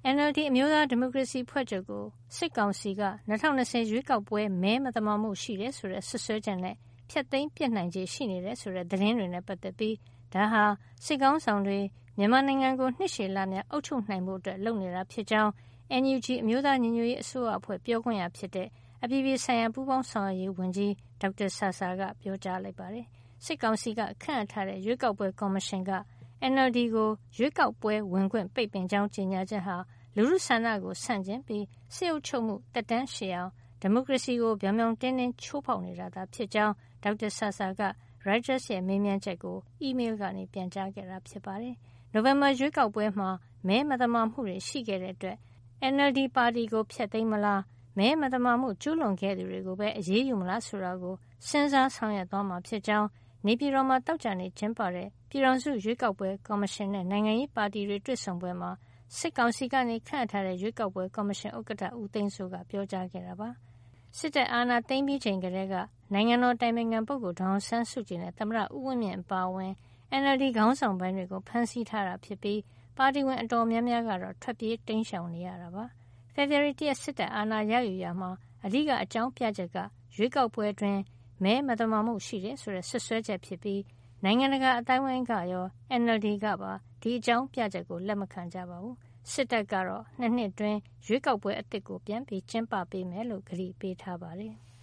NLD အမျိုးသားဒီမိုကရေစီဖွဲ့ချုပ်ကိုစစ်ကောင်စီက2020ရွေးကောက်ပွဲမဲမသမာမှုရှိတယ်ဆိုတဲ့ဆွဆွဲချက်နဲ့ဖျက်သိမ်းပြစ်နိုင်ခြေရှိနေတယ်ဆိုတဲ့သတင်းတွေနဲ့ပတ်သက်ပြီးဒါဟာစစ်ကောင်ဆောင်တွေမြန်မာနိုင်ငံကိုနှစ်ရှည်လများအုပ်ချုပ်နိုင်မှုအတွက်လုပ်နေတာဖြစ်ကြောင်း NUG အမျိုးသားညီညွတ်ရေးအစိုးရအဖွဲ့ပြောခွင့်ရဖြစ်တဲ့အပြည်ပြည်ဆိုင်ရာပူးပေါင်းဆောင်ရွက်ရေးဝန်ကြီးဒေါက်တာဆာဆာကပြောကြားလိုက်ပါတယ်။စစ်ကောင်စီကခန့်အပ်ထားတဲ့ရွေးကောက်ပွဲကော်မရှင်က NLD ကိုရွေးကောက်ပွဲဝင်ခွင့်ပိတ်ပင်ကြောင်းကြေညာချက်ဟာလူထုဆန္ဒကိုဆန့်ကျင်ပြီးစစ်အုပ်ချုပ်မှုတက်တန်းရှည်အောင်ဒီမိုကရေစီကိုပြောင်ပြောင်တင်းတင်းချိုးဖောက်နေတာသာဖြစ်ကြောင်းဒေါက်တာဆာဆာက Reuters ရဲ့မေးမြန်းချက်ကိုအီးမေးလ်ကနေပြန်ကြားခဲ့တာဖြစ်ပါတယ်။နိုဝင်ဘာရွေးကောက်ပွဲမှာမဲမသမာမှုတွေရှိခဲ့တဲ့အတွက် NLD ပါတီကိုဖျက်သိမ်းမလားမဲမသမာမှုကျူးလွန်ခဲ့သူတွေကိုပဲအရေးယူမလားဆိုတာကိုစဉ်းစားဆောင်ရွက်သွားမှာဖြစ်ကြောင်းနေပြည်တော်မှာတောက်ကြနေကျင်းပတဲ့ပြည်ထောင်စုရွေးကောက်ပွဲကော်မရှင်နဲ့နိုင်ငံရေးပါတီတွေတွေ့ဆုံပွဲမှာစစ်ကောင်စီကနေခန့်အပ်ထားတဲ့ရွေးကောက်ပွဲကော်မရှင်ဥက္ကဋ္ဌဦးသိန်းစိုးကပြောကြားခဲ့တာပါ။စစ်တပ်အာဏာသိမ်းပြီးချိန်ကတည်းကနိုင်ငံတော်တိုင်ပင်ခံပုဂ္ဂိုလ်ဒေါအောင်ဆန်းစုကြည်နဲ့သမ္မတဦးဝင်းမြင့်အပါအဝင် NLD ခေါင်းဆောင်ပိုင်းတွေကိုဖမ်းဆီးထားတာဖြစ်ပြီးပါတီဝင်အတော်များများကတော့ထွက်ပြေးတိမ်းရှောင်နေရတာပါ။ဖေဖော်ဝါရီလစစ်တပ်အာဏာရယူရာမှာအဓိကအကြောင်းပြချက်ကရွေးကောက်ပွဲတွင်မဲမသမာမှုရှိတယ်ဆိုတဲ့ဆွဆွဲချက်ဖြစ်ပြီးနိုင်ငံတကာအတိုင်းအဝိုင်းကရော NLD ကပါဒီအကြောင်းပြချက်ကိုလက်မခံကြပါဘူး။စစ်တပ်ကတော့2 နှစ်တွင်းရွေးကောက်ပွဲအသစ်ကိုပြန်ပြီးကျင်းပပေးမယ်လို့ကတိပေးထားပါတယ်။